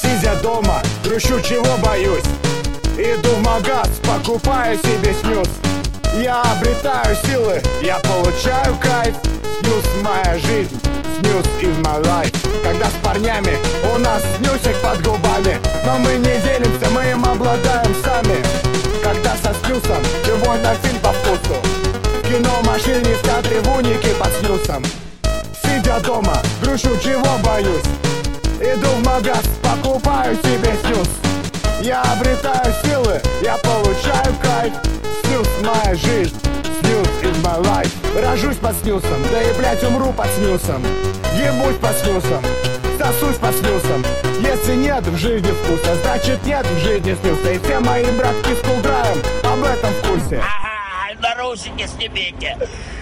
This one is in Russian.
Сидя дома, грущу, чего боюсь. Иду в магаз, покупаю себе снюс. Я обретаю силы, я получаю кайф. Снюс моя жизнь, снюс is my life. Когда с парнями у нас снюсик под губами, но мы не делимся, мы им обладаем сами. Когда со снюсом, любой на фильм по вкусу. В кино, в машине, в театре, в унике под снюсом. Сидя дома, грущу, чего боюсь. Иду в магаз, покупаю себе снюс. Я обретаю силы, я получаю кайф. Снюс моя жизнь, снюс is my life. Рожусь под снюсом, да и блять умру под снюсом. Ебусь под снюсом, сосусь под снюсом. Если нет в жизни вкуса, значит нет в жизни снюса. И все мои братки с кулдраем об этом в курсе. Ага, наручники снимите.